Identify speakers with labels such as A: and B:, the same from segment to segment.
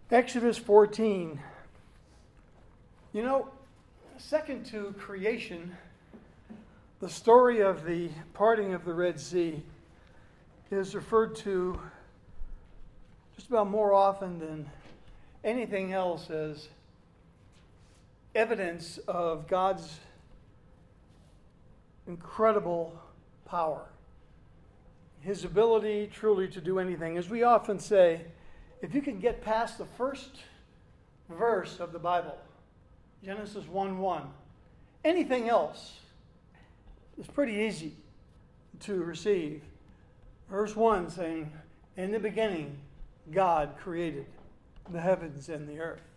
A: Exodus 14. You know, second to creation, the story of the parting of the Red Sea is referred to just about more often than anything else as evidence of God's incredible power, His ability truly to do anything. As we often say, if you can get past the first verse of the Bible, Genesis 1:1, anything else is pretty easy to receive. Verse 1 saying, in the beginning, God created the heavens and the earth.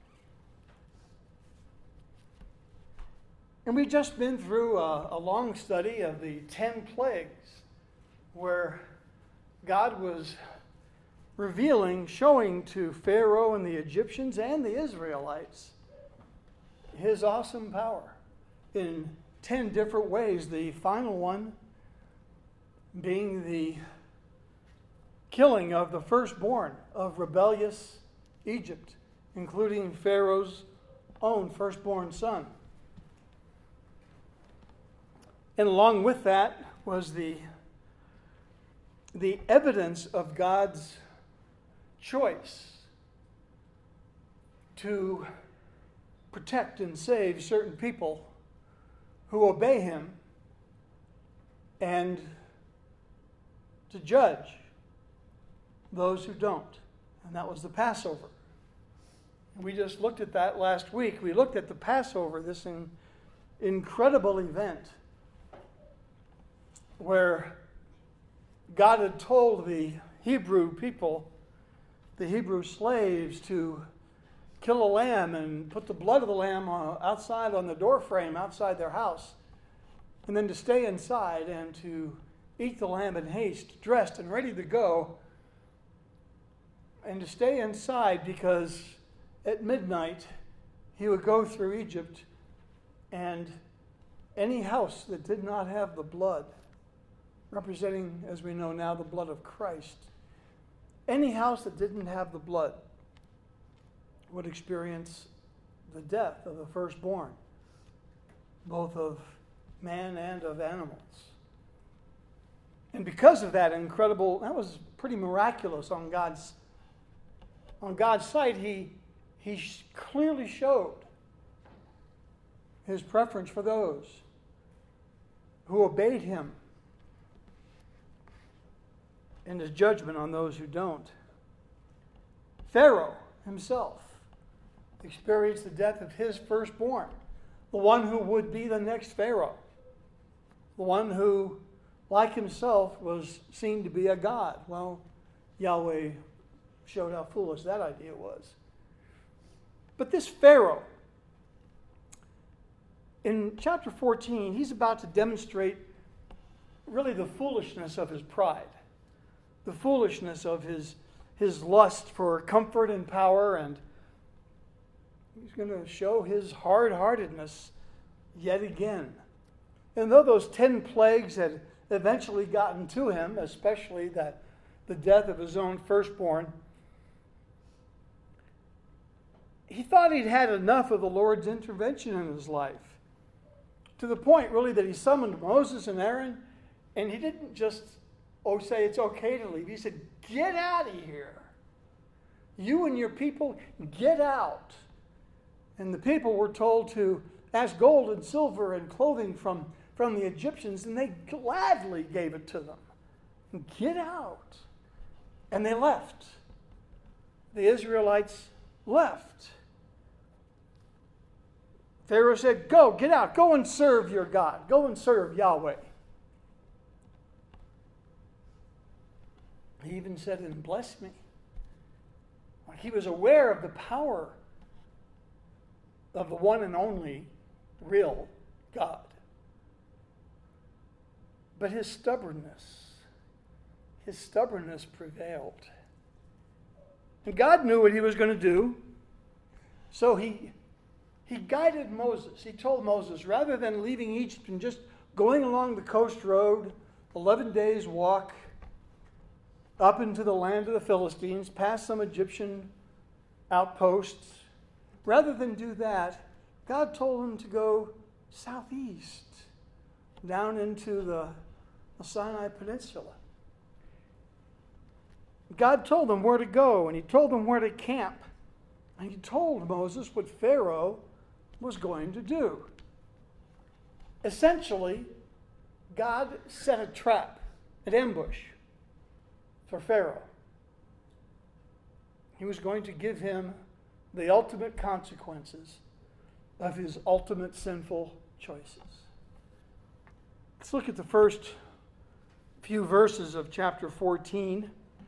A: And we've just been through a long study of the 10 plagues where God was revealing, showing to Pharaoh and the Egyptians and the Israelites His awesome power in 10 different ways. The final one being the killing of the firstborn of rebellious Egypt, including Pharaoh's own firstborn son. And along with that was the evidence of God's choice to protect and save certain people who obey Him and to judge those who don't. And that was the Passover. And we just looked at that last week. We looked at the Passover, this incredible event where God had told the Hebrew people, the Hebrew slaves, to kill a lamb and put the blood of the lamb outside on the door frame outside their house, and then to stay inside and to eat the lamb in haste, dressed and ready to go, and to stay inside because at midnight he would go through Egypt, and any house that did not have the blood, representing, as we know now, the blood of Christ, any house that didn't have the blood would experience the death of the firstborn, both of man and of animals. And because of that incredible, that was pretty miraculous on God's side. He clearly showed His preference for those who obeyed Him and His judgment on those who don't. Pharaoh himself experienced the death of his firstborn, the one who would be the next Pharaoh, the one who, like himself, was seen to be a god. Well, Yahweh showed how foolish that idea was. But this Pharaoh, in chapter 14, he's about to demonstrate really the foolishness of his pride, the foolishness of his lust for comfort and power, and he's going to show his hard-heartedness yet again. And though those 10 plagues had eventually gotten to him, especially the death of his own firstborn, he thought he'd had enough of the Lord's intervention in his life, to the point really that he summoned Moses and Aaron, and he didn't just say it's okay to leave. He said, get out of here. You and your people, get out. And the people were told to ask gold and silver and clothing from the Egyptians, and they gladly gave it to them. Get out. And they left. The Israelites left. Pharaoh said, go, get out. Go and serve your God. Go and serve Yahweh. He even said, and bless me. Like he was aware of the power of the one and only real God. But his stubbornness prevailed. And God knew what He was going to do. So he guided Moses. He told Moses, rather than leaving Egypt and just going along the coast road, 11 days walk up into the land of the Philistines, past some Egyptian outposts. Rather than do that, God told him to go southeast, down into the Sinai Peninsula. God told him where to go, and he told him where to camp. And he told Moses what Pharaoh was going to do. Essentially, God set a trap, an ambush for Pharaoh. He was going to give him the ultimate consequences of his ultimate sinful choices. Let's look at the first few verses of chapter 14.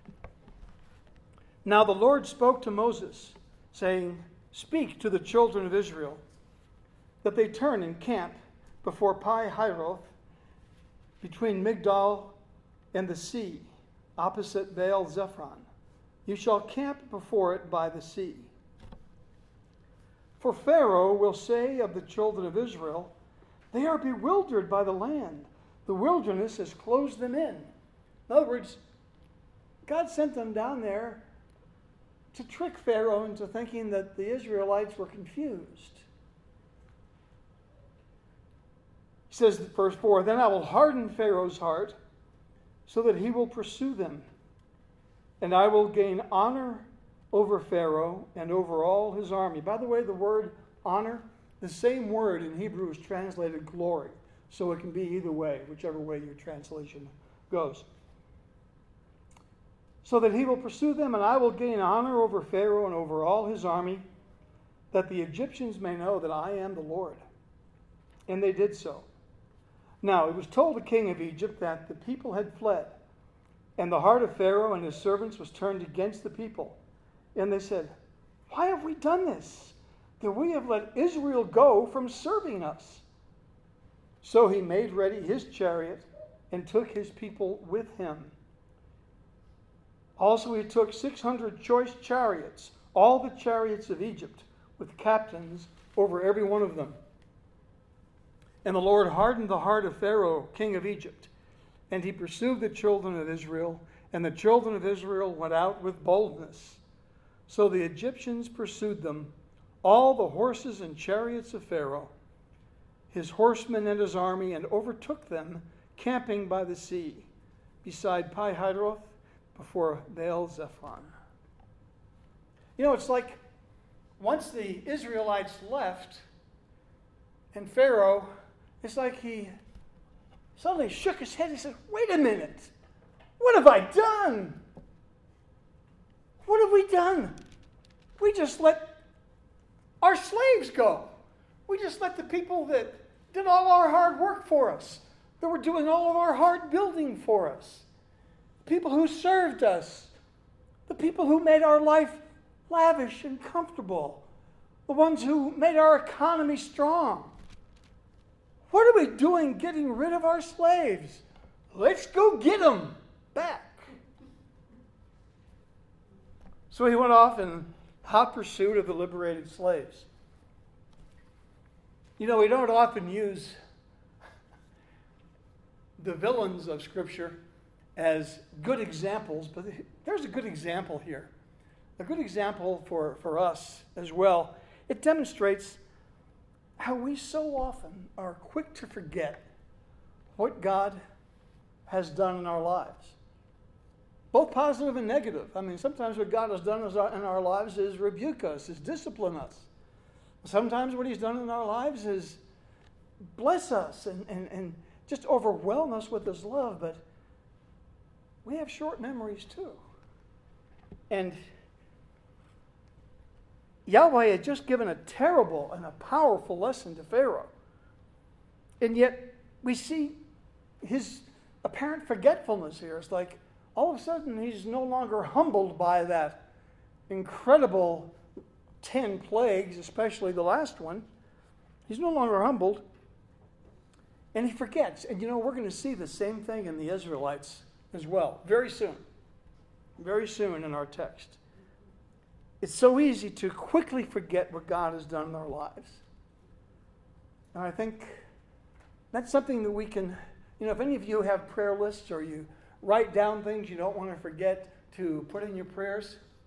A: Now the Lord spoke to Moses, saying, "Speak to the children of Israel, that they turn and camp before Pi-Hahiroth, between Migdal and the sea, opposite Baal-Zephon. You shall camp before it by the sea. For Pharaoh will say of the children of Israel, they are bewildered by the land. The wilderness has closed them in." In other words, God sent them down there to trick Pharaoh into thinking that the Israelites were confused. He says, verse 4, "Then I will harden Pharaoh's heart so that he will pursue them. And I will gain honor over Pharaoh and over all his army." By the way, the word honor, the same word in Hebrew is translated glory. So it can be either way, whichever way your translation goes. "So that he will pursue them, and I will gain honor over Pharaoh and over all his army, that the Egyptians may know that I am the Lord." And they did so. Now it was told the king of Egypt that the people had fled, and the heart of Pharaoh and his servants was turned against the people. And they said, "Why have we done this, that we have let Israel go from serving us?" So he made ready his chariot and took his people with him. Also he took 600 choice chariots, all the chariots of Egypt, with captains over every one of them. And the Lord hardened the heart of Pharaoh, king of Egypt, and he pursued the children of Israel, and the children of Israel went out with boldness. So the Egyptians pursued them, all the horses and chariots of Pharaoh, his horsemen and his army, and overtook them, camping by the sea, beside Pi-Hahiroth, before Baal-Zephon. You know, it's like once the Israelites left, and Pharaoh, it's like he suddenly shook his head. He said, "Wait a minute. What have I done? What have we done? We just let our slaves go. We just let the people that did all our hard work for us, that were doing all of our hard building for us, people who served us, the people who made our life lavish and comfortable, the ones who made our economy strong. What are we doing getting rid of our slaves? Let's go get them back." So he went off in hot pursuit of the liberated slaves. You know, we don't often use the villains of Scripture as good examples, but there's a good example here. A good example for us as well. It demonstrates how we so often are quick to forget what God has done in our lives. Both positive and negative. I mean, sometimes what God has done in our lives is rebuke us, is discipline us. Sometimes what he's done in our lives is bless us and just overwhelm us with his love, but we have short memories too. And Yahweh had just given a terrible and a powerful lesson to Pharaoh. And yet we see his apparent forgetfulness here. It's like all of a sudden he's no longer humbled by that incredible 10 plagues, especially the last one. He's no longer humbled. And he forgets. And you know, we're going to see the same thing in the Israelites as well, very soon. Very soon in our text. It's so easy to quickly forget what God has done in our lives. And I think that's something that we can, you know, if any of you have prayer lists or you write down things you don't want to forget to put in your prayers,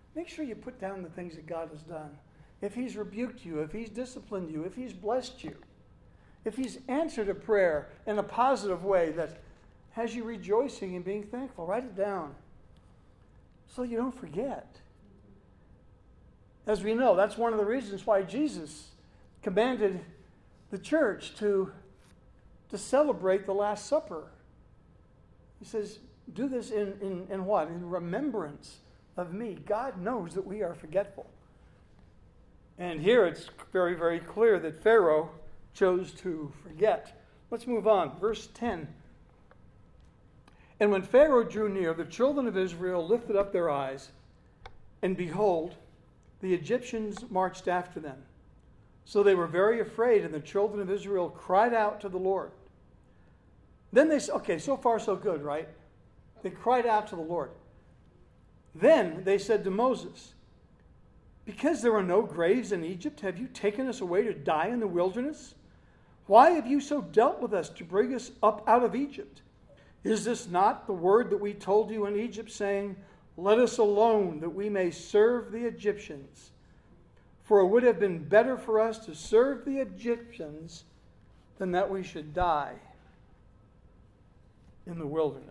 A: make sure you put down the things that God has done. If He's rebuked you, if He's disciplined you, if He's blessed you, if He's answered a prayer in a positive way that has you rejoicing and being thankful, write it down so you don't forget. As we know, that's one of the reasons why Jesus commanded the church to celebrate the Last Supper. He says, do this in what? In remembrance of me. God knows that we are forgetful. And here it's very, very clear that Pharaoh chose to forget. Let's move on. Verse 10. And when Pharaoh drew near, the children of Israel lifted up their eyes, and behold, the Egyptians marched after them. So they were very afraid, and the children of Israel cried out to the Lord. Then they said, okay, so far so good, right? They cried out to the Lord. Then they said to Moses, because there are no graves in Egypt, have you taken us away to die in the wilderness? Why have you so dealt with us to bring us up out of Egypt? Is this not the word that we told you in Egypt, saying, let us alone, that we may serve the Egyptians? For it would have been better for us to serve the Egyptians than that we should die in the wilderness.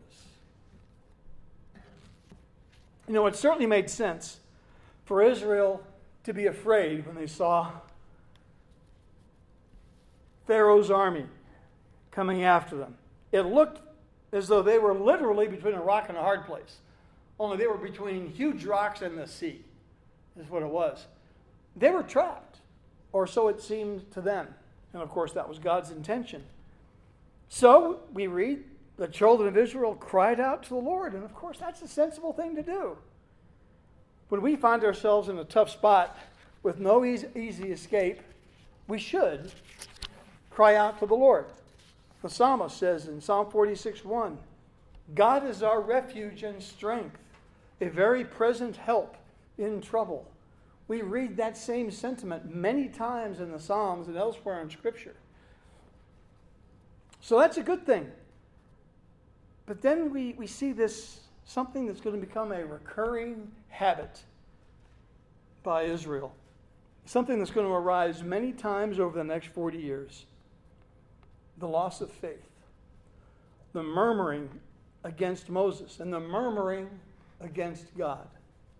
A: You know, it certainly made sense for Israel to be afraid when they saw Pharaoh's army coming after them. It looked as though they were literally between a rock and a hard place. Only they were between huge rocks and the sea, is what it was. They were trapped, or so it seemed to them. And of course, that was God's intention. So we read, the children of Israel cried out to the Lord. And of course, that's a sensible thing to do. When we find ourselves in a tough spot with no easy escape, we should cry out to the Lord. The psalmist says in Psalm 46:1, God is our refuge and strength, a very present help in trouble. We read that same sentiment many times in the Psalms and elsewhere in Scripture. So that's a good thing. But then we see this, something that's going to become a recurring habit by Israel. Something that's going to arise many times over the next 40 years. The loss of faith. The murmuring against Moses and the murmuring against God.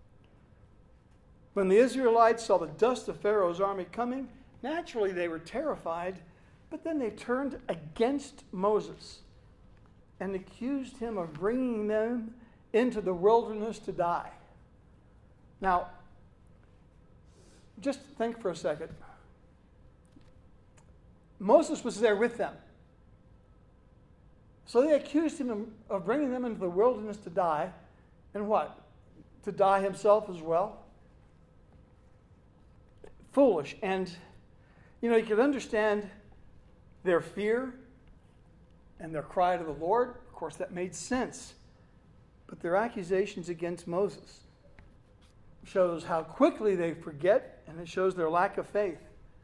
A: When the Israelites saw the dust of Pharaoh's army coming, naturally they were terrified, but then they turned against Moses and accused him of bringing them into the wilderness to die. Now, just think for a second. Moses was there with them. So they accused him of bringing them into the wilderness to die. And what? To die himself as well? Foolish. And, you can understand their fear and their cry to the Lord. Of course, that made sense. But their accusations against Moses shows how quickly they forget, and it shows their lack of faith.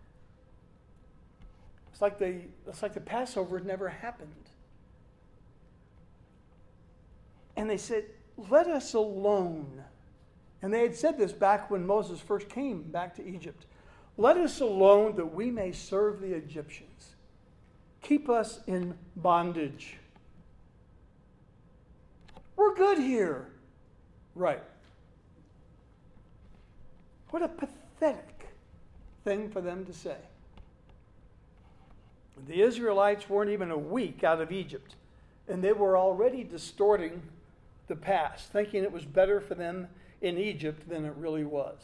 A: It's like the Passover had never happened. And they said, let us alone. And they had said this back when Moses first came back to Egypt. Let us alone that we may serve the Egyptians. Keep us in bondage. We're good here. Right. What a pathetic thing for them to say. The Israelites weren't even a week out of Egypt, and they were already distorting the past, thinking it was better for them in Egypt than it really was.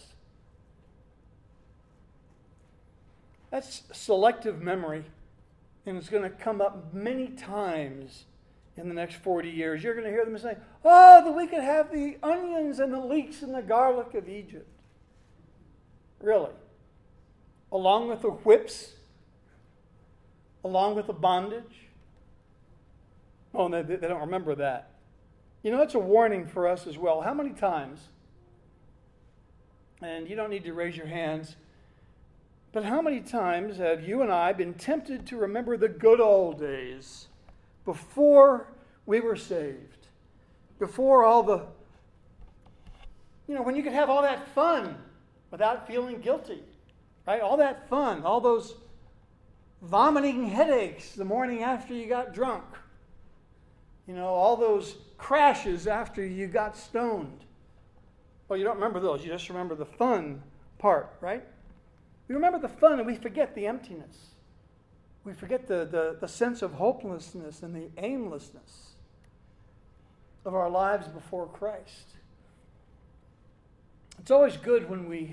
A: That's selective memory, and it's going to come up many times in the next 40 years. You're going to hear them say, oh, that we could have the onions and the leeks and the garlic of Egypt. Really? Along with the whips? Along with the bondage? Oh, they don't remember that. It's a warning for us as well. How many times, and you don't need to raise your hands, but how many times have you and I been tempted to remember the good old days before we were saved, before all the when you could have all that fun without feeling guilty, right? All that fun, all those vomiting headaches the morning after you got drunk, all those crashes after you got stoned. Well, you don't remember those. You just remember the fun part, right? We remember the fun and we forget the emptiness. We forget the sense of hopelessness and the aimlessness of our lives before Christ. It's always good when we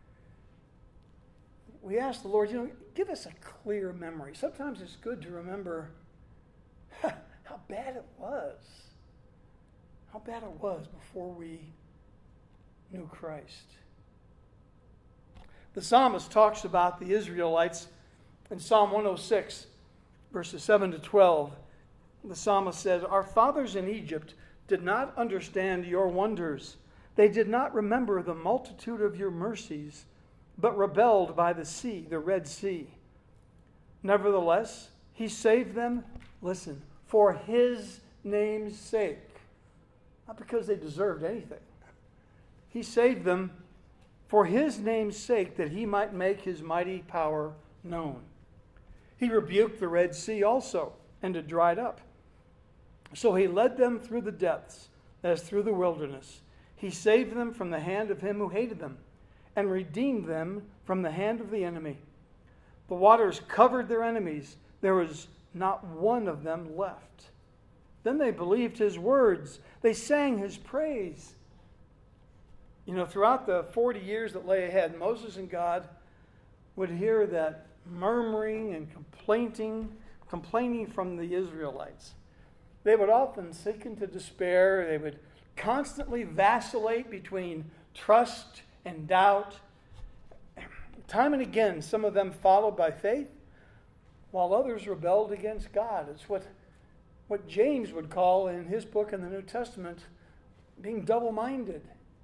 A: ask the Lord, give us a clear memory. Sometimes it's good to remember how bad it was. How bad it was before we knew Christ. The psalmist talks about the Israelites in Psalm 106, verses 7 to 12. The psalmist says, "Our fathers in Egypt did not understand your wonders. They did not remember the multitude of your mercies, but rebelled by the sea, the Red Sea. Nevertheless, he saved them," listen, "for his name's sake." Not because they deserved anything. He saved them for his name's sake, that he might make his mighty power known. He rebuked the Red Sea also, and it dried up. So he led them through the depths, as through the wilderness. He saved them from the hand of him who hated them, and redeemed them from the hand of the enemy. The waters covered their enemies. There was not one of them left. Then they believed his words. They sang his praise. Throughout the 40 years that lay ahead, Moses and God would hear that murmuring and complaining from the Israelites. They would often sink into despair. They would constantly vacillate between trust and doubt. Time and again, some of them followed by faith, while others rebelled against God. It's what James would call in his book in the New Testament being double-minded.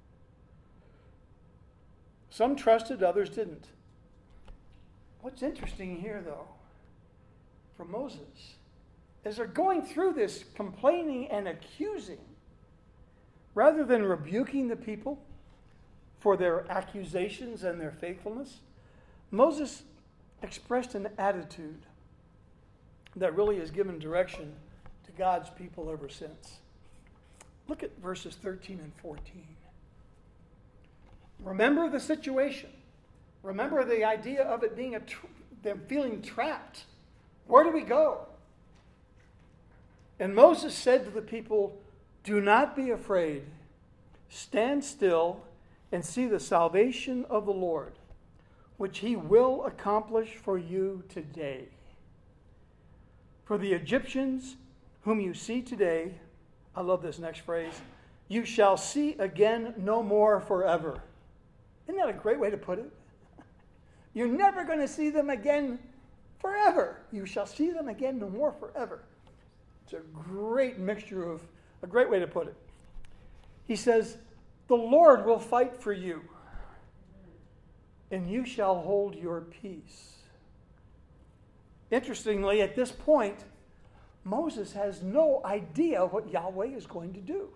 A: Some trusted, others didn't. What's interesting here, though, for Moses, is they're going through this complaining and accusing. Rather than rebuking the people for their accusations and their faithfulness, Moses expressed an attitude that really has given direction to God's people ever since. Look at verses 13 and 14. Remember the situation. Remember the idea of it being them feeling trapped. Where do we go? And Moses said to the people, "Do not be afraid. Stand still and see the salvation of the Lord, which he will accomplish for you today. For the Egyptians whom you see today," I love this next phrase, "you shall see again no more forever." Isn't that a great way to put it? You're never going to see them again forever. You shall see them again no more forever. It's a great a great way to put it. He says, "The Lord will fight for you, and you shall hold your peace." Interestingly, at this point, Moses has no idea what Yahweh is going to do.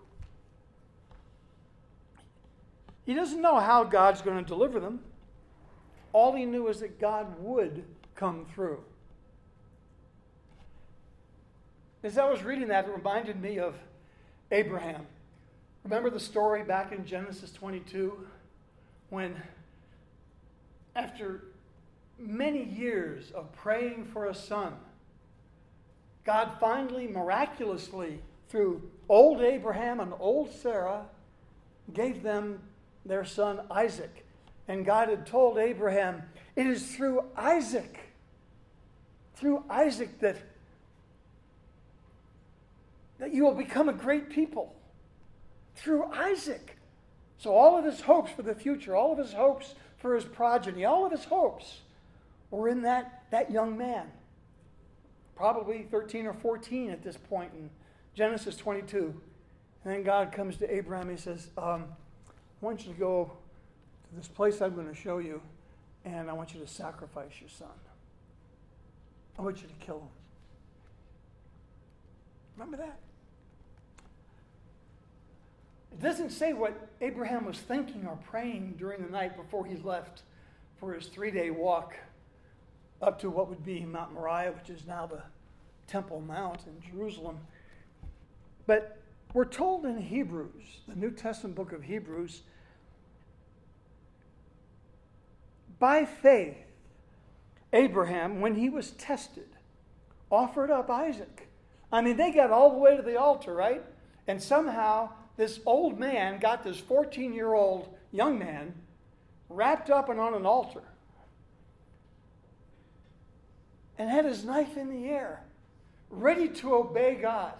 A: He doesn't know how God's going to deliver them. All he knew is that God would come through. As I was reading that, it reminded me of Abraham. Remember the story back in Genesis 22 when, after many years of praying for a son, God finally, miraculously, through old Abraham and old Sarah, gave them their son Isaac. And God had told Abraham, it is through Isaac that you will become a great people. Through Isaac. So all of his hopes for the future, all of his hopes for his progeny, all of his hopes were in that young man. Probably 13 or 14 at this point in Genesis 22. And then God comes to Abraham and he says, I want you to go to this place I'm going to show you, and I want you to sacrifice your son. I want you to kill him. Remember that? It doesn't say what Abraham was thinking or praying during the night before he left for his 3-day walk up to what would be Mount Moriah, which is now the Temple Mount in Jerusalem. But we're told in Hebrews, the New Testament book of Hebrews, by faith, Abraham, when he was tested, offered up Isaac. I mean, they got all the way to the altar, right? And somehow this old man got this 14-year-old young man wrapped up and on an altar and had his knife in the air, ready to obey God.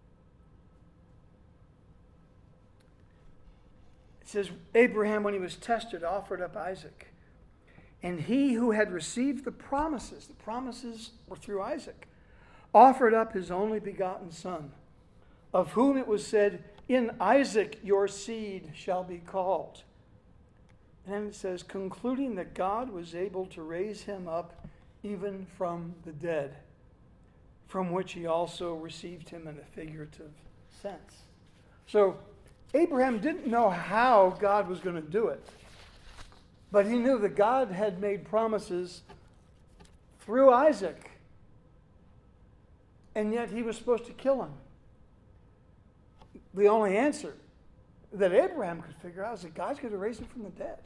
A: It says, Abraham, when he was tested, offered up Isaac. And he who had received the promises were through Isaac, offered up his only begotten son, of whom it was said, in Isaac your seed shall be called. And then it says, concluding that God was able to raise him up even from the dead, from which he also received him in a figurative sense. So Abraham didn't know how God was going to do it, but he knew that God had made promises through Isaac, and yet he was supposed to kill him. The only answer that Abraham could figure out is that God's going to raise him from the dead.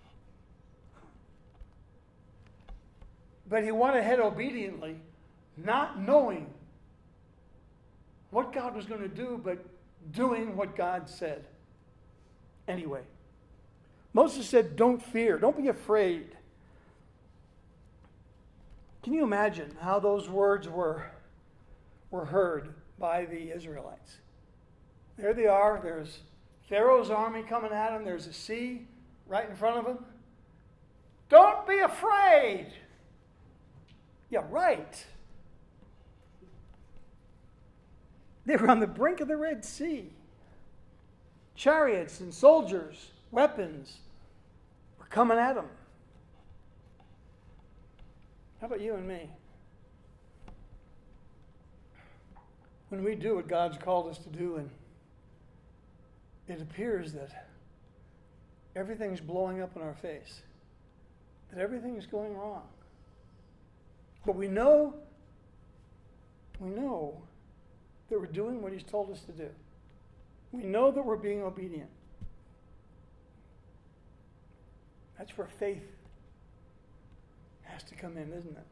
A: But he went ahead obediently, not knowing what God was going to do, but doing what God said. Anyway, Moses said, don't fear, don't be afraid. Can you imagine how those words were heard by the Israelites? There they are. There's Pharaoh's army coming at them. There's a sea right in front of them. Don't be afraid. Yeah, right. They were on the brink of the Red Sea. Chariots and soldiers, weapons were coming at them. How about you and me? When we do what God's called us to do, and it appears that everything's blowing up in our face, that everything is going wrong. But we know that we're doing what He's told us to do. We know that we're being obedient. That's where faith has to come in, isn't it?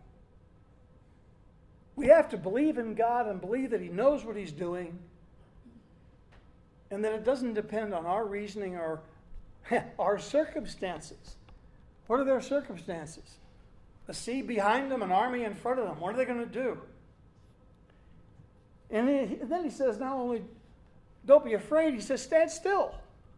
A: We have to believe in God and believe that He knows what He's doing, and that it doesn't depend on our reasoning or our circumstances. What are their circumstances? A sea behind them, an army in front of them. What are they going to do? And then he says, not only don't be afraid, he says, stand still.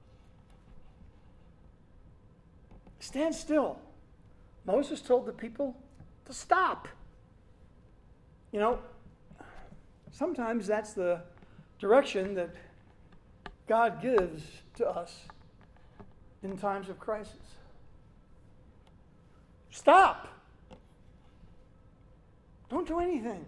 A: Stand still. Moses told the people to stop. You know, sometimes that's the direction that God gives to us in times of crisis. Stop. Don't do anything.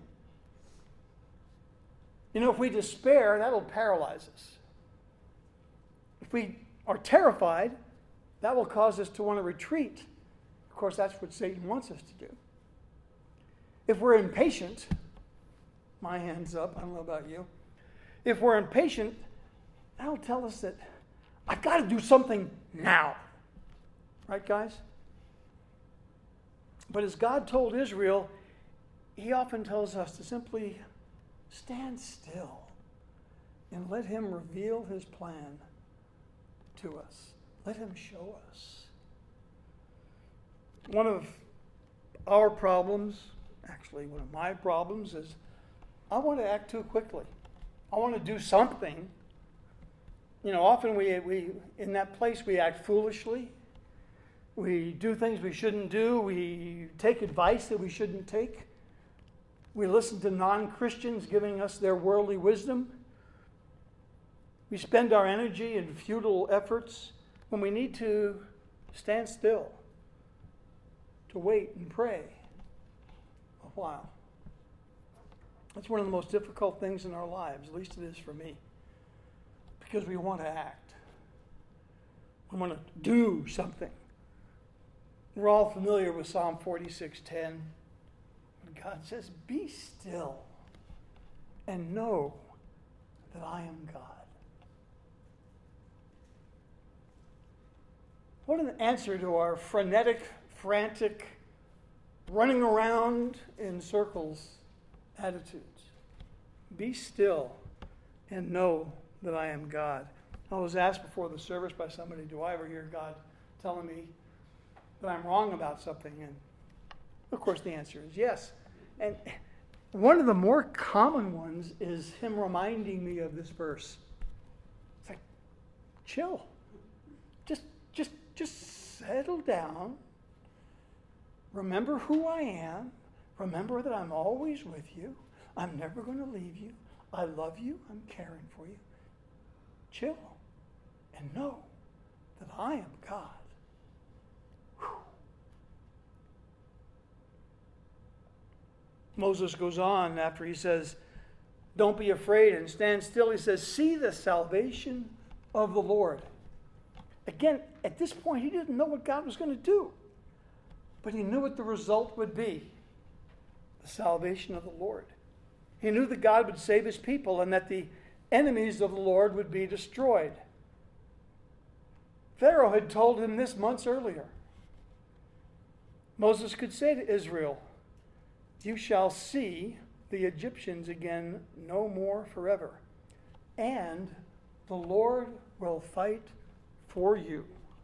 A: You know, if we despair, that'll paralyze us. If we are terrified, that will cause us to want to retreat. Of course, that's what Satan wants us to do. If we're impatient, my hand's up, I don't know about you. If we're impatient, that'll tell us that I've got to do something now. Right, guys? But as God told Israel, He often tells us to simply stand still and let Him reveal His plan to us. Let Him show us. One of our problems, actually one of my problems, is I want to act too quickly. I want to do something. You know, often we in that place we act foolishly. We do things we shouldn't do. We take advice that we shouldn't take. We listen to non-Christians giving us their worldly wisdom. We spend our energy in futile efforts when we need to stand still, to wait and pray a while. That's one of the most difficult things in our lives, at least it is for me. because we want to act. We want to do something. We're all familiar with Psalm 46:10. God says, "Be still and know that I am God." What an answer to our frenetic, frantic, running around in circles attitudes. Be still and know that I am God. I was asked before the service by somebody, do I ever hear God telling me that I'm wrong about something? And of course the answer is yes. And one of the more common ones is him reminding me of this verse. It's like, chill. Just settle down. Remember who I am. Remember that I'm always with you. I'm never going to leave you. I love you. I'm caring for you. Chill and know that I am God. Whew. Moses goes on after he says, don't be afraid and stand still. He says, see the salvation of the Lord. Again, at this point, he didn't know what God was going to do. But he knew what the result would be. The salvation of the Lord. He knew that God would save his people and that the enemies of the Lord would be destroyed. Pharaoh had told him this months earlier. Moses could say to Israel, you shall see the Egyptians again no more forever, and the Lord will fight for you.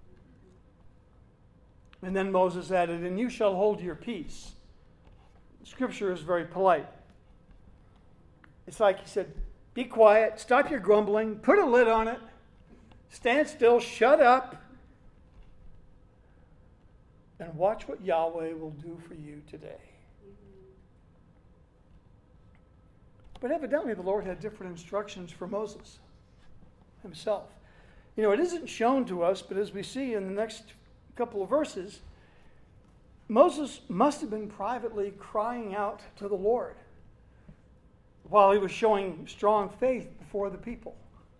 A: And then Moses added, and you shall hold your peace. Scripture is very polite. It's like he said, be quiet, stop your grumbling, put a lid on it, stand still, shut up, and watch what Yahweh will do for you today. But evidently the Lord had different instructions for Moses himself. You know, it isn't shown to us, but as we see in the next couple of verses, Moses must have been privately crying out to the Lord while he was showing strong faith before the people.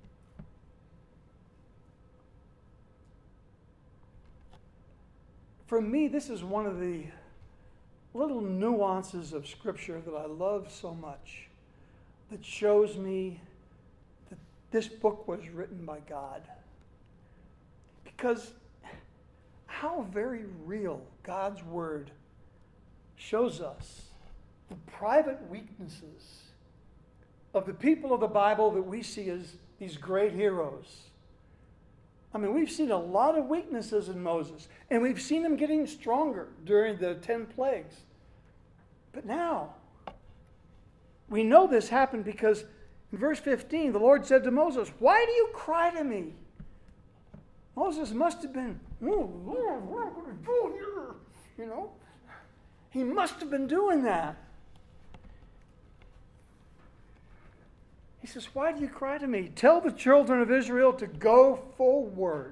A: For me, this is one of the little nuances of Scripture that I love so much, that shows me that this book was written by God. Because how very real God's Word shows us the private weaknesses of the people of the Bible that we see as these great heroes. I mean, we've seen a lot of weaknesses in Moses, and we've seen him getting stronger during the 10 plagues. But now, we know this happened because in verse 15, the Lord said to Moses, why do you cry to me? Moses must have been, he must have been doing that. He says, why do you cry to me? Tell the children of Israel to go forward.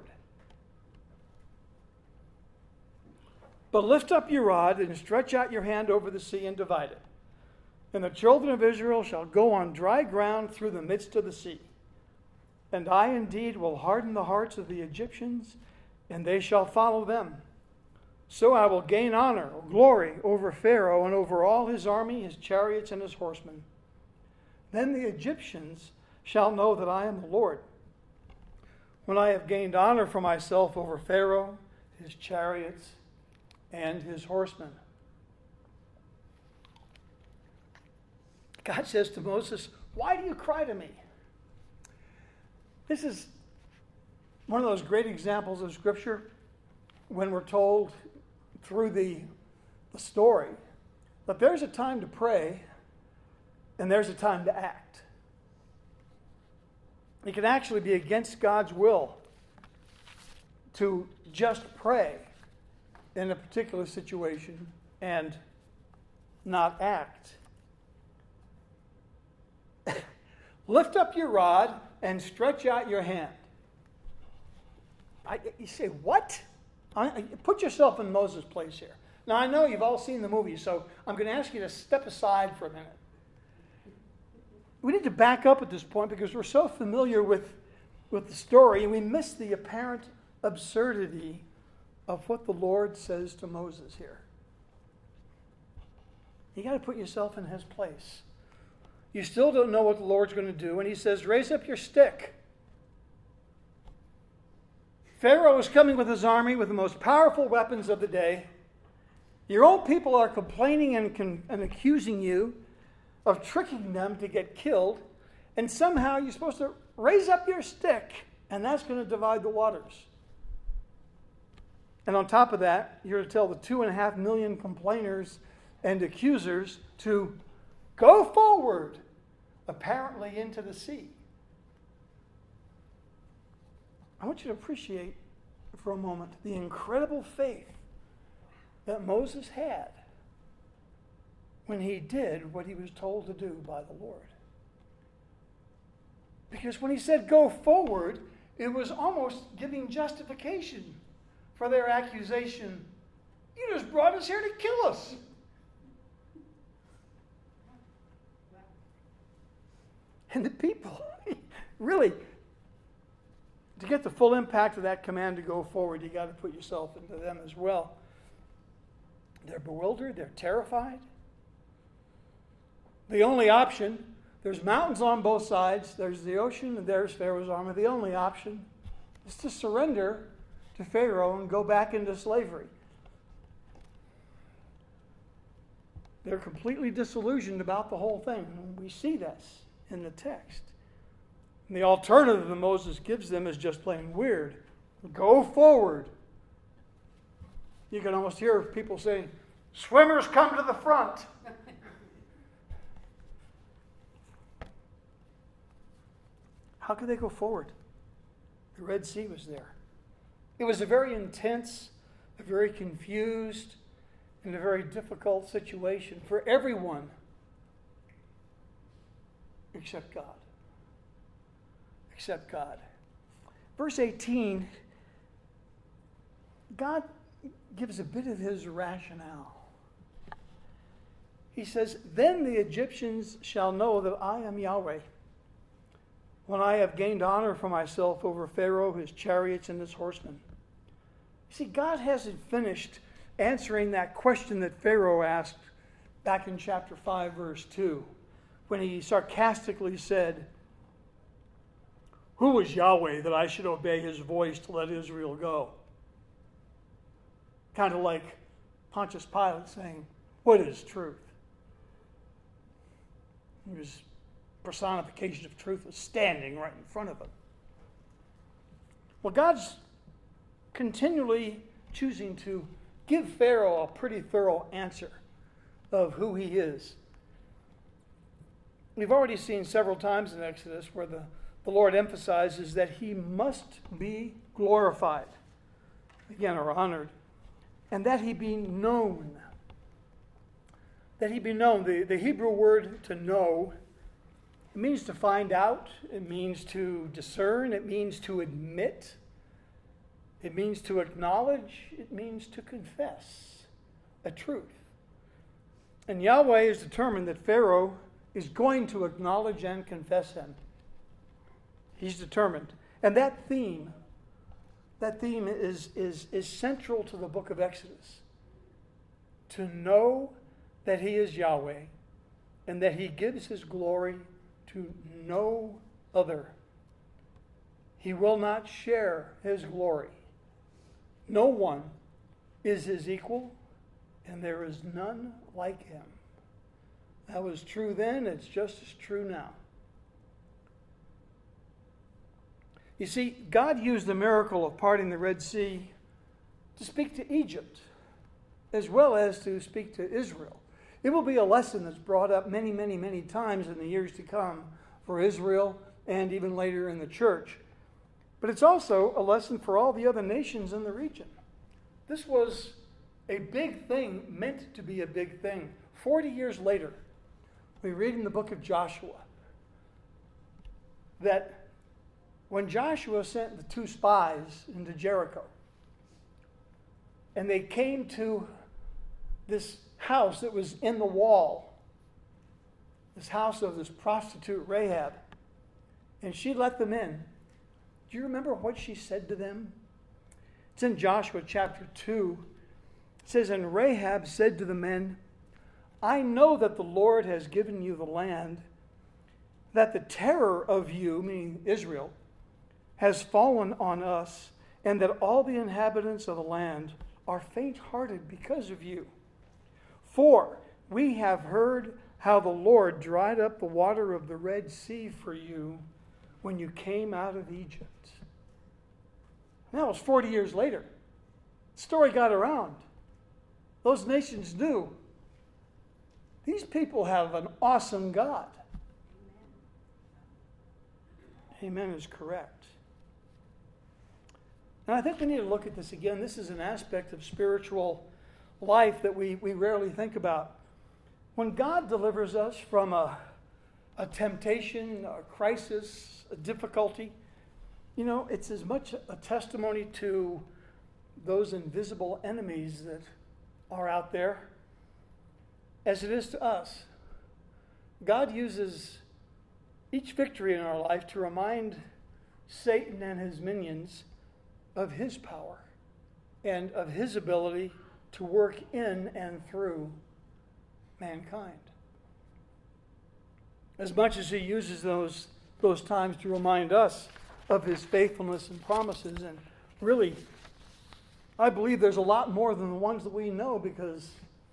A: But lift up your rod and stretch out your hand over the sea and divide it. And the children of Israel shall go on dry ground through the midst of the sea. And I indeed will harden the hearts of the Egyptians, and they shall follow them. So I will gain honor or glory over Pharaoh and over all his army, his chariots, and his horsemen. Then the Egyptians shall know that I am the Lord, when I have gained honor for myself over Pharaoh, his chariots, and his horsemen. God says to Moses, why do you cry to me? This is one of those great examples of Scripture when we're told through the story that there's a time to pray and there's a time to act. It can actually be against God's will to just pray in a particular situation and not act. Lift up your rod and stretch out your hand. You say, what? Put yourself in Moses' place here. Now, I know you've all seen the movie, so I'm going to ask you to step aside for a minute. We need to back up at this point because we're so familiar with with the story, and we miss the apparent absurdity of what the Lord says to Moses here. You got to put yourself in his place. You still don't know what the Lord's going to do, and he says, raise up your stick. Pharaoh is coming with his army with the most powerful weapons of the day. Your own people are complaining and accusing you of tricking them to get killed, and somehow you're supposed to raise up your stick, and that's going to divide the waters. And on top of that, you're to tell the 2.5 million complainers and accusers to go forward, apparently into the sea. I want you to appreciate for a moment the incredible faith that Moses had when he did what he was told to do by the Lord. Because when he said go forward, it was almost giving justification for their accusation. You just brought us here to kill us. And the people, really, to get the full impact of that command to go forward, you got to put yourself into them as well. They're bewildered, they're terrified. The only option, there's mountains on both sides, there's the ocean, and there's Pharaoh's army. The only option is to surrender to Pharaoh and go back into slavery. They're completely disillusioned about the whole thing. We see this in the text. And the alternative that Moses gives them is just plain weird. Go forward. You can almost hear people saying, swimmers come to the front. How could they go forward? The Red Sea was there. It was a very intense, a very confused, and a very difficult situation for everyone except God. Except God. Verse 18, God gives a bit of his rationale. He says, then the Egyptians shall know that I am Yahweh, when I have gained honor for myself over Pharaoh, his chariots, and his horsemen. See, God hasn't finished answering that question that Pharaoh asked back in chapter 5, verse 2, when he sarcastically said, who is Yahweh that I should obey his voice to let Israel go? Kind of like Pontius Pilate saying, what is truth? His personification of truth was standing right in front of him. Well, God's continually choosing to give Pharaoh a pretty thorough answer of who he is. We've already seen several times in Exodus where the Lord emphasizes that he must be glorified, again, or honored, and that he be known. That he be known. The Hebrew word to know, it means to find out, it means to discern, it means to admit, it means to acknowledge, it means to confess a truth. And Yahweh is determined that Pharaoh is going to acknowledge and confess him. He's determined. And that theme is central to the book of Exodus. To know that he is Yahweh and that he gives his glory to no other. He will not share his glory. No one is his equal, and there is none like him. That was true then, it's just as true now. You see, God used the miracle of parting the Red Sea to speak to Egypt, as well as to speak to Israel. It will be a lesson that's brought up many, many, many times in the years to come for Israel and even later in the church. But it's also a lesson for all the other nations in the region. This was a big thing, meant to be a big thing. 40 years later, we read in the book of Joshua that when Joshua sent the 2 spies into Jericho, and they came to this house that was in the wall, this house of this prostitute Rahab, and she let them in. Do you remember what she said to them? It's in Joshua chapter 2. It says, "And Rahab said to the men, I know that the Lord has given you the land, that the terror of you," meaning Israel, "has fallen on us, and that all the inhabitants of the land are faint-hearted because of you. For we have heard how the Lord dried up the water of the Red Sea for you when you came out of Egypt." That was 40 years later. The story got around. Those nations knew these people have an awesome God. Amen is correct. And I think we need to look at this again. This is an aspect of spiritual life that we rarely think about. When God delivers us from a temptation, a crisis, a difficulty, it's as much a testimony to those invisible enemies that are out there as it is to us. God uses each victory in our life to remind Satan and his minions of his power and of his ability to work in and through mankind. As much as he uses those times to remind us of his faithfulness and promises, and really, I believe there's a lot more than the ones that we know, because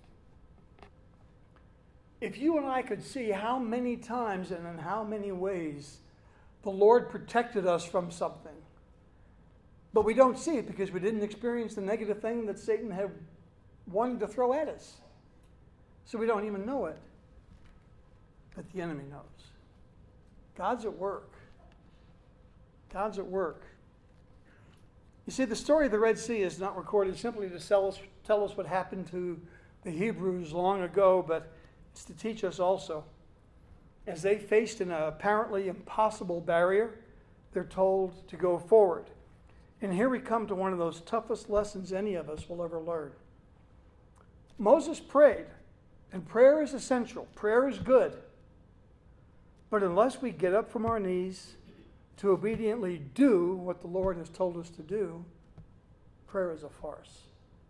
A: if you and I could see how many times and in how many ways the Lord protected us from something, but we don't see it because we didn't experience the negative thing that Satan had wanted to throw at us. So we don't even know it. But the enemy knows. God's at work. God's at work. You see, the story of the Red Sea is not recorded simply to tell us what happened to the Hebrews long ago, but it's to teach us also. As they faced an apparently impossible barrier, they're told to go forward. And here we come to one of those toughest lessons any of us will ever learn. Moses prayed, and prayer is essential. Prayer is good. But unless we get up from our knees to obediently do what the Lord has told us to do, prayer is a farce.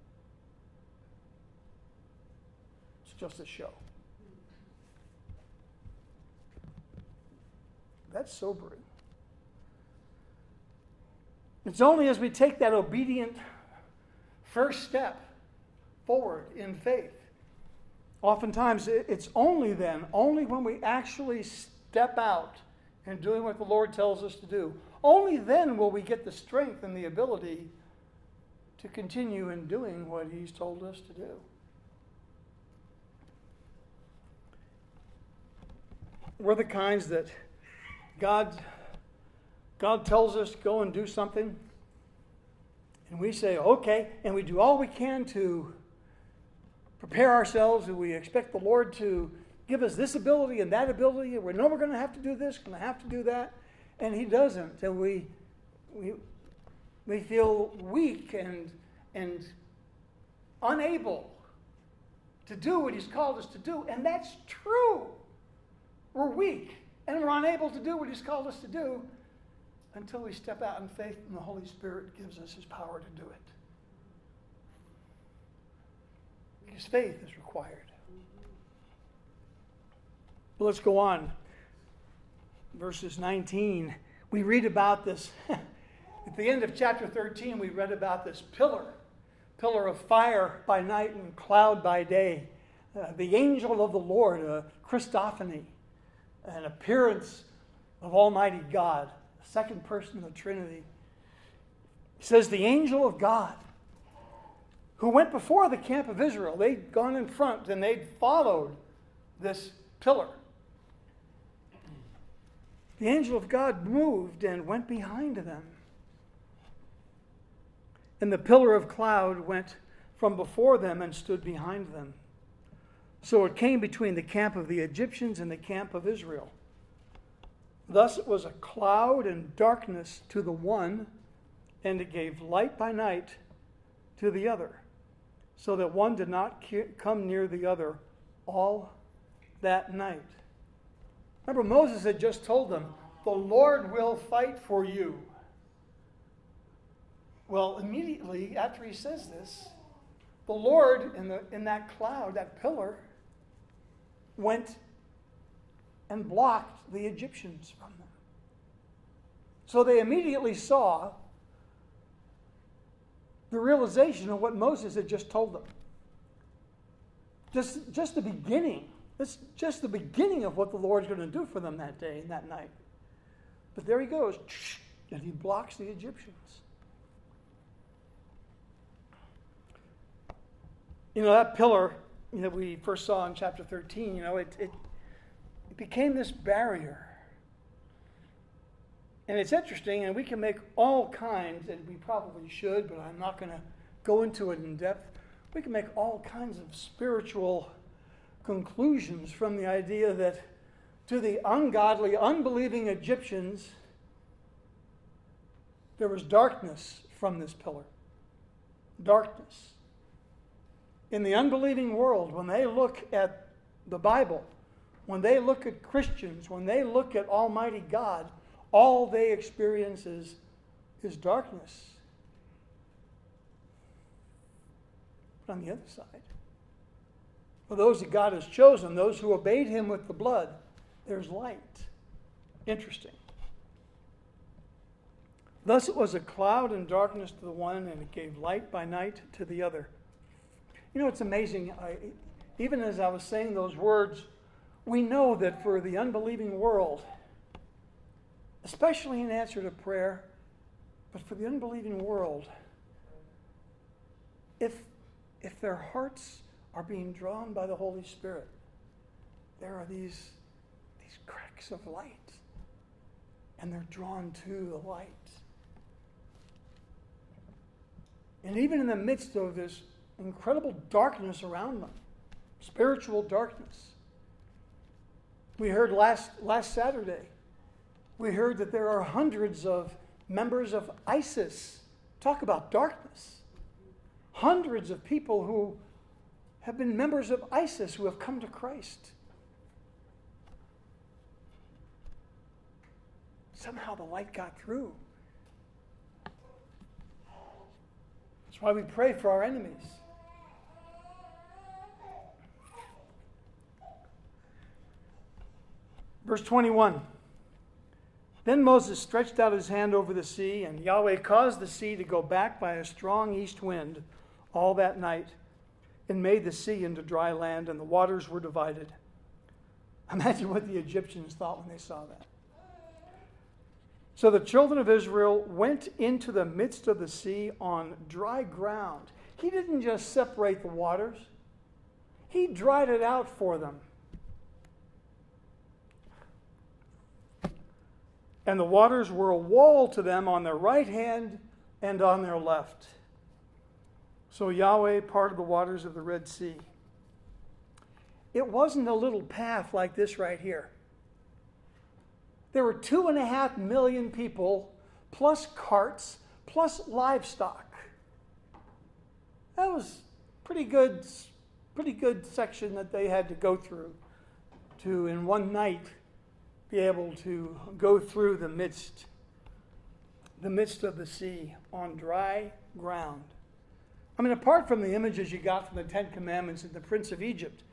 A: It's just a show. That's sobering. It's only as we take that obedient first step forward in faith. Oftentimes, it's only when we actually step out and doing what the Lord tells us to do, only then will we get the strength and the ability to continue in doing what He's told us to do. We're the kinds that God tells us to go and do something, and we say, okay, and we do all we can to prepare ourselves, and we expect the Lord to give us this ability and that ability, and we know we're going to have to do this, going to have to do that, and He doesn't, and we feel weak and unable to do what He's called us to do, and that's true. We're weak, and we're unable to do what He's called us to do until we step out in faith and the Holy Spirit gives us His power to do it. Because faith is required. Well, let's go on. Verses 19. We read about this. At the end of chapter 13, we read about this pillar of fire by night and cloud by day. The angel of the Lord, a Christophany, an appearance of Almighty God, the second person of the Trinity. He says, the angel of God, who went before the camp of Israel. They'd gone in front and they'd followed this pillar. The angel of God moved and went behind them. And the pillar of cloud went from before them and stood behind them. So it came between the camp of the Egyptians and the camp of Israel. Thus it was a cloud and darkness to the one, and it gave light by night to the other, so that one did not come near the other all that night. Remember, Moses had just told them, the Lord will fight for you. Well, immediately after he says this, the Lord in that cloud, that pillar, went and blocked the Egyptians from them. So they immediately saw the realization of what Moses had just told them. Just the beginning. It's just the beginning of what the Lord's going to do for them that day and that night. But there he goes, and he blocks the Egyptians. That pillar we first saw in chapter 13, it became this barrier. And it's interesting, and we can make all kinds, and we probably should, but I'm not going to go into it in depth. We can make all kinds of spiritual conclusions from the idea that to the ungodly, unbelieving Egyptians, there was darkness from this pillar. Darkness. In the unbelieving world, when they look at the Bible, when they look at Christians, when they look at Almighty God, all they experience is darkness. But on the other side, for those that God has chosen, those who obeyed him with the blood, there's light. Interesting. Thus it was a cloud and darkness to the one, and it gave light by night to the other. It's amazing. Even as I was saying those words, we know that for the unbelieving world, especially in answer to prayer, but for the unbelieving world, if their hearts are being drawn by the Holy Spirit, there are these cracks of light, and they're drawn to the light. And even in the midst of this incredible darkness around them, spiritual darkness, we heard last Saturday, we heard that there are hundreds of members of ISIS. Talk about darkness. Hundreds of people who have been members of ISIS who have come to Christ. Somehow the light got through. That's why we pray for our enemies. Verse 21. Then Moses stretched out his hand over the sea, and Yahweh caused the sea to go back by a strong east wind all that night, and made the sea into dry land, and the waters were divided. Imagine what the Egyptians thought when they saw that. So the children of Israel went into the midst of the sea on dry ground. He didn't just separate the waters. He dried it out for them. And the waters were a wall to them on their right hand and on their left. So Yahweh parted the waters of the Red Sea. It wasn't a little path like this right here. There were 2.5 million people, plus carts, plus livestock. That was pretty good section that they had to go through to, in one night, be able to go through the midst of the sea on dry ground. I mean, apart from the images you got from the Ten Commandments and the Prince of Egypt,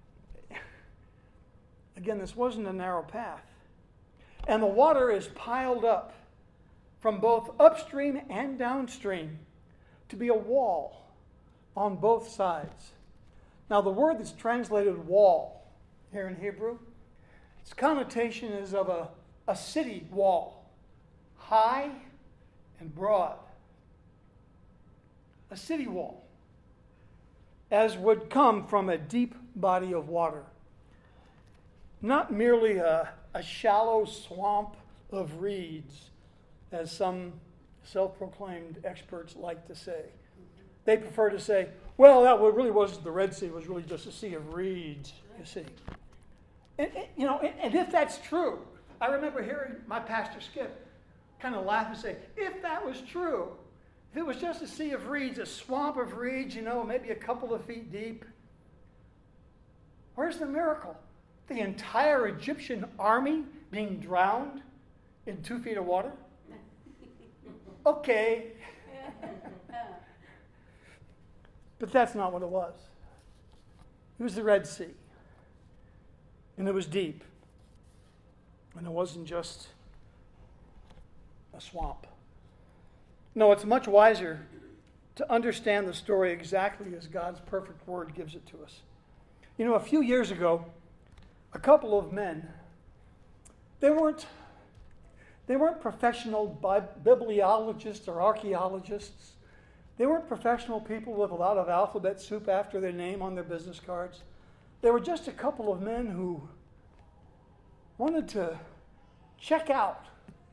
A: again, this wasn't a narrow path. And the water is piled up from both upstream and downstream to be a wall on both sides. Now, the word that's translated wall here in Hebrew, its connotation is of a city wall, high and broad. A city wall, as would come from a deep body of water. Not merely a shallow swamp of reeds, as some self-proclaimed experts like to say. They prefer to say, well, that really wasn't the Red Sea, it was really just a sea of reeds, you see. And if that's true, I remember hearing my pastor Skip kind of laugh and say, if that was true, if it was just a sea of reeds, a swamp of reeds, maybe a couple of feet deep, where's the miracle? The entire Egyptian army being drowned in 2 feet of water? Okay. But that's not what it was. It was the Red Sea. And it was deep. And it wasn't just a swamp. No, it's much wiser to understand the story exactly as God's perfect word gives it to us. You know, a few years ago, a couple of men, they weren't professional bibliologists or archaeologists. They weren't professional people with a lot of alphabet soup after their name on their business cards. They were just a couple of men who wanted to check out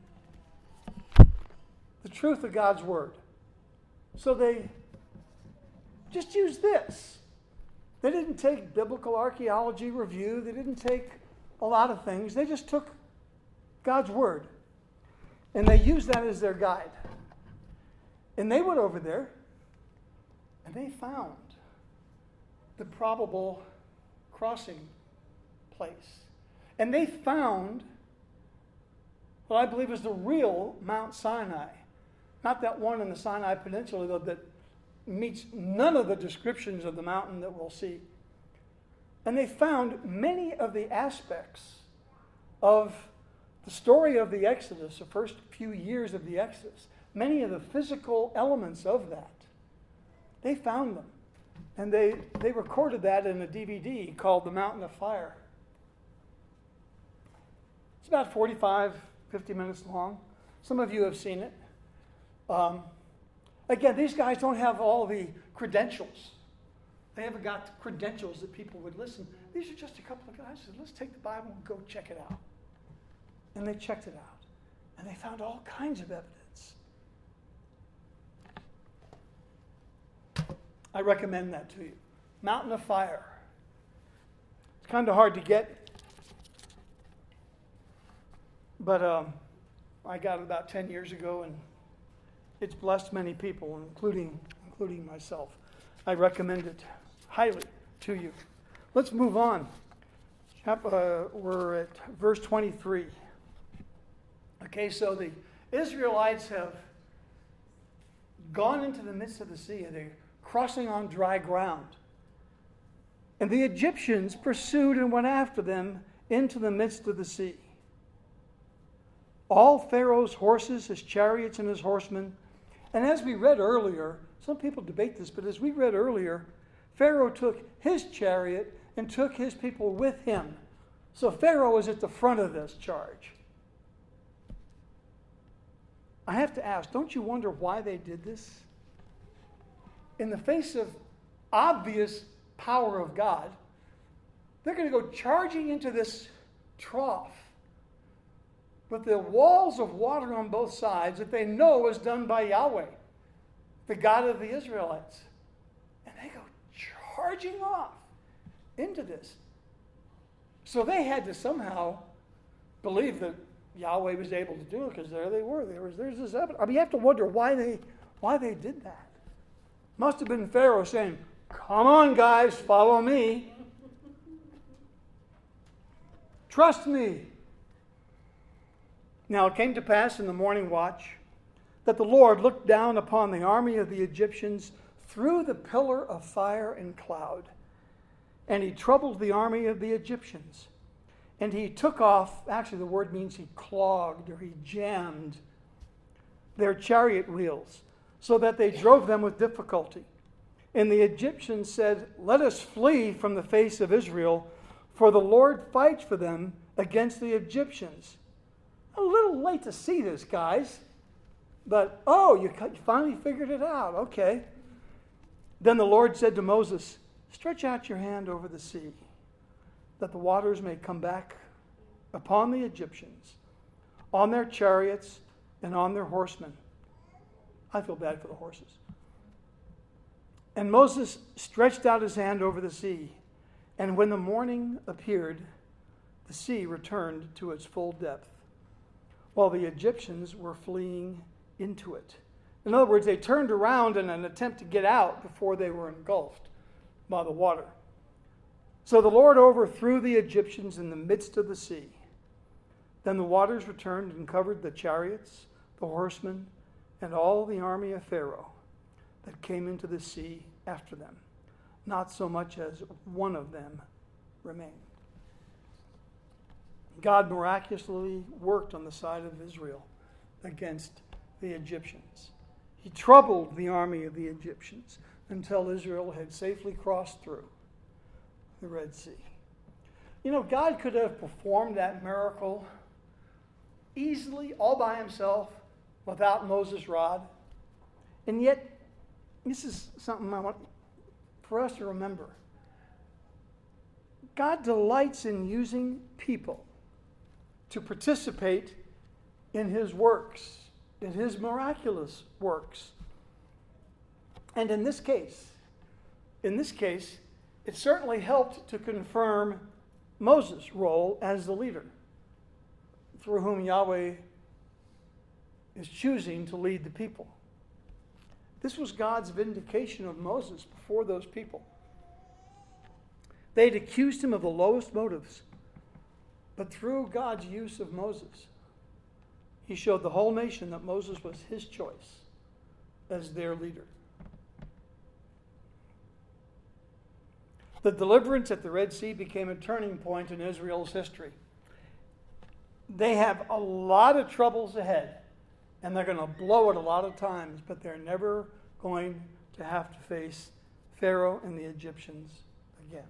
A: the truth of God's word. So they just used this. They didn't take biblical archaeology review. They didn't take a lot of things. They just took God's word. And they used that as their guide. And they went over there and they found the probable crossing place. And they found what I believe is the real Mount Sinai. Not that one in the Sinai Peninsula, though, that meets none of the descriptions of the mountain that we'll see. And they found many of the aspects of the story of the Exodus, the first few years of the Exodus, many of the physical elements of that. They found them. And they recorded that in a DVD called The Mountain of Fire. It's about 45, 50 minutes long. Some of you have seen it. Again, these guys don't have all the credentials. They haven't got the credentials that people would listen. These are just a couple of guys who said, let's take the Bible and go check it out. And they checked it out. And they found all kinds of evidence. I recommend that to you. Mountain of Fire. It's kind of hard to get. But I got it about 10 years ago, and it's blessed many people, including myself. I recommend it highly to you. Let's move on. We're at verse 23. Okay, so the Israelites have gone into the midst of the sea, and they're crossing on dry ground. And the Egyptians pursued and went after them into the midst of the sea. All Pharaoh's horses, his chariots, and his horsemen. And as we read earlier, some people debate this, but as we read earlier, Pharaoh took his chariot and took his people with him. So Pharaoh is at the front of this charge. I have to ask, don't you wonder why they did this? In the face of obvious power of God, they're going to go charging into this trough with the walls of water on both sides that they know was done by Yahweh, the God of the Israelites. And they go charging off into this. So they had to somehow believe that Yahweh was able to do it, because there they were. There's this evidence. I mean, you have to wonder why they did that. Must have been Pharaoh saying, come on, guys, follow me. Trust me. Now it came to pass in the morning watch that the Lord looked down upon the army of the Egyptians through the pillar of fire and cloud. And he troubled the army of the Egyptians. And he took off, actually the word means he clogged or he jammed their chariot wheels, so that they drove them with difficulty. And the Egyptians said, let us flee from the face of Israel, for the Lord fights for them against the Egyptians. A little late to see this, guys. But, you finally figured it out. Okay. Then the Lord said to Moses, stretch out your hand over the sea, that the waters may come back upon the Egyptians, on their chariots and on their horsemen. I feel bad for the horses. And Moses stretched out his hand over the sea, and when the morning appeared, the sea returned to its full depth, while the Egyptians were fleeing into it. In other words, they turned around in an attempt to get out before they were engulfed by the water. So the Lord overthrew the Egyptians in the midst of the sea. Then the waters returned and covered the chariots, the horsemen, and all the army of Pharaoh. that came into the sea after them. Not so much as one of them remained. God miraculously worked on the side of Israel against the Egyptians. He troubled the army of the Egyptians until Israel had safely crossed through the Red Sea. You know, God could have performed that miracle easily, all by himself, without Moses' rod. And yet, this is something I want for us to remember. God delights in using people to participate in his works, in his miraculous works. And in this case, it certainly helped to confirm Moses' role as the leader, through whom Yahweh is choosing to lead the people. This was God's vindication of Moses before those people. They'd accused him of the lowest motives, but through God's use of Moses, he showed the whole nation that Moses was his choice as their leader. The deliverance at the Red Sea became a turning point in Israel's history. They have a lot of troubles ahead, and they're going to blow it a lot of times, but they're never going to have to face Pharaoh and the Egyptians again.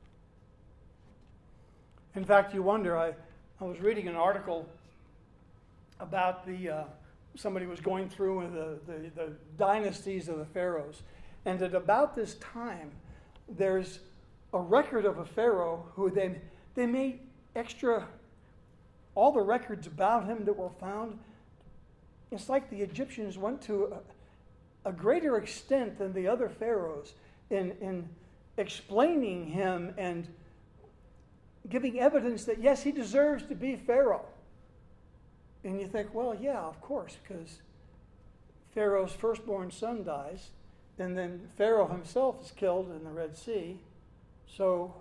A: In fact, you wonder, I was reading an article about somebody was going through the dynasties of the pharaohs, and at about this time, there's a record of a pharaoh who they made extra, all the records about him that were found. It's like the Egyptians went to a greater extent than the other pharaohs in explaining him and giving evidence that, yes, he deserves to be Pharaoh. And you think, well, yeah, of course, because Pharaoh's firstborn son dies, and then Pharaoh himself is killed in the Red Sea. So,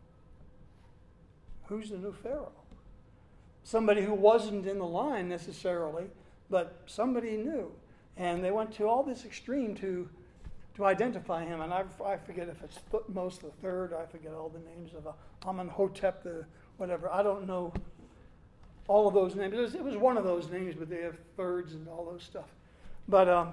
A: who's the new Pharaoh? Somebody who wasn't in the line necessarily, but somebody new. And they went to all this extreme to identify him. And I forget if it's Thutmose the Third. I forget all the names of Amenhotep the whatever. I don't know all of those names. It was one of those names, but they have thirds and all those stuff. But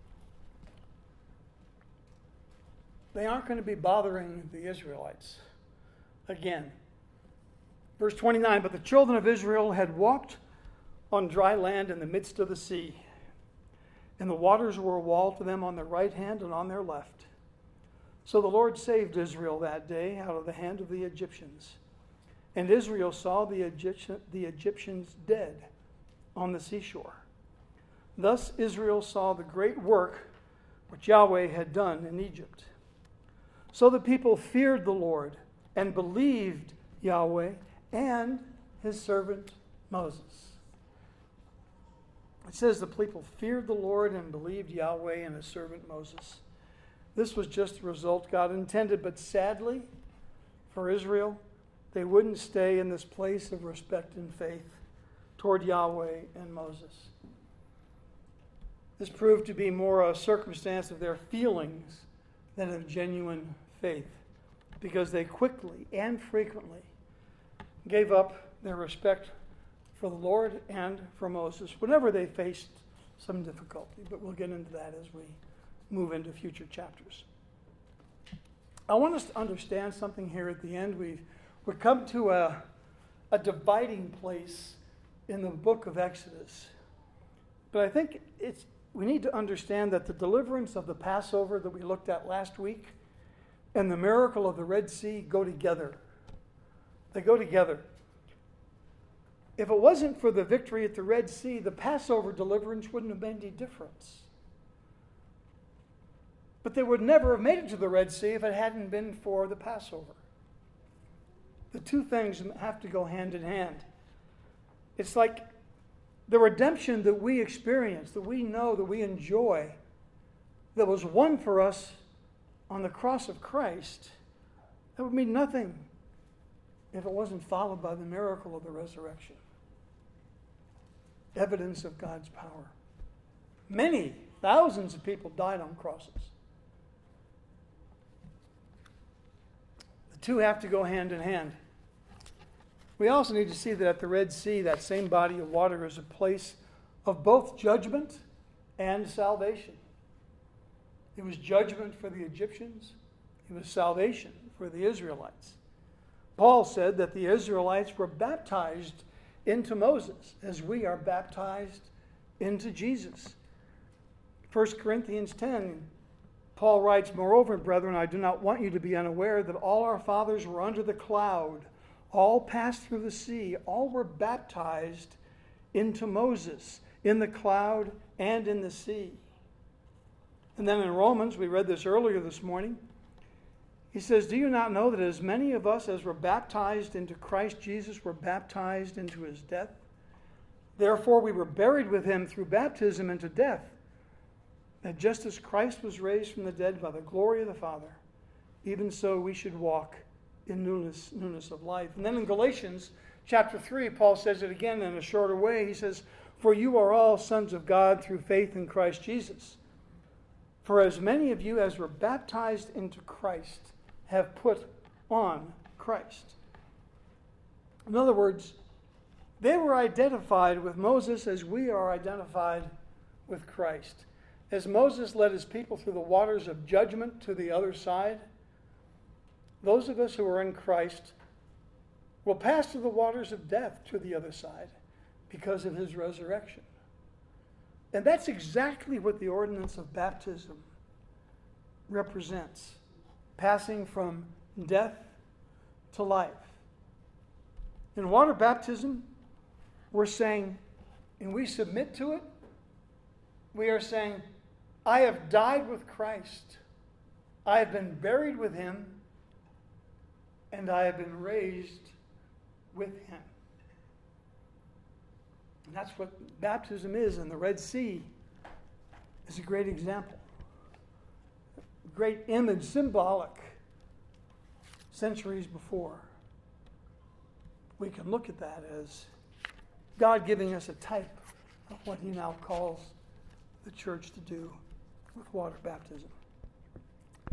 A: they aren't going to be bothering the Israelites again. Verse 29, but the children of Israel had walked on dry land in the midst of the sea, and the waters were a wall to them on their right hand and on their left. So the Lord saved Israel that day out of the hand of the Egyptians. And Israel saw the Egyptians dead on the seashore. Thus Israel saw the great work which Yahweh had done in Egypt. So the people feared the Lord and believed Yahweh and his servant Moses. It says the people feared the Lord and believed Yahweh and his servant Moses. This was just the result God intended, but sadly for Israel, they wouldn't stay in this place of respect and faith toward Yahweh and Moses. This proved to be more a circumstance of their feelings than of genuine faith, because they quickly and frequently gave up their respect for the Lord and for Moses whenever they faced some difficulty. But we'll get into that as we move into future chapters. I want us to understand something here at the end. We've come to a dividing place in the book of Exodus. But I think we need to understand that the deliverance of the Passover that we looked at last week and the miracle of the Red Sea go together. They go together. If it wasn't for the victory at the Red Sea, the Passover deliverance wouldn't have made any difference. But they would never have made it to the Red Sea if it hadn't been for the Passover. The two things have to go hand in hand. It's like the redemption that we experience, that we know, that we enjoy, that was won for us on the cross of Christ, that would mean nothing if it wasn't followed by the miracle of the resurrection. Evidence of God's power. Many Thousands of people died on crosses. The two have to go hand in hand. We also need to see that at the Red Sea, that same body of water is a place of both judgment and salvation. It was judgment for the Egyptians. It was salvation for the Israelites. Paul said that the Israelites were baptized into Moses as we are baptized into Jesus. 1 Corinthians 10, Paul writes, "Moreover, brethren, I do not want you to be unaware that all our fathers were under the cloud, all passed through the sea, all were baptized into Moses in the cloud and in the sea." And then in Romans, we read this earlier this morning, he says, "Do you not know that as many of us as were baptized into Christ Jesus were baptized into his death? Therefore we were buried with him through baptism into death, that just as Christ was raised from the dead by the glory of the Father, even so we should walk in newness of life." And then in Galatians chapter 3, Paul says it again in a shorter way. He says, "For you are all sons of God through faith in Christ Jesus. For as many of you as were baptized into Christ have put on Christ." In other words, they were identified with Moses as we are identified with Christ. As Moses led his people through the waters of judgment to the other side, those of us who are in Christ will pass through the waters of death to the other side because of his resurrection. And that's exactly what the ordinance of baptism represents. Passing from death to life. In water baptism, we're saying, and we submit to it, we are saying, I have died with Christ. I have been buried with him, and I have been raised with him. And that's what baptism is, and the Red Sea is a great example. A great image, symbolic, centuries before. We can look at that as God giving us a type of what he now calls the church to do with water baptism.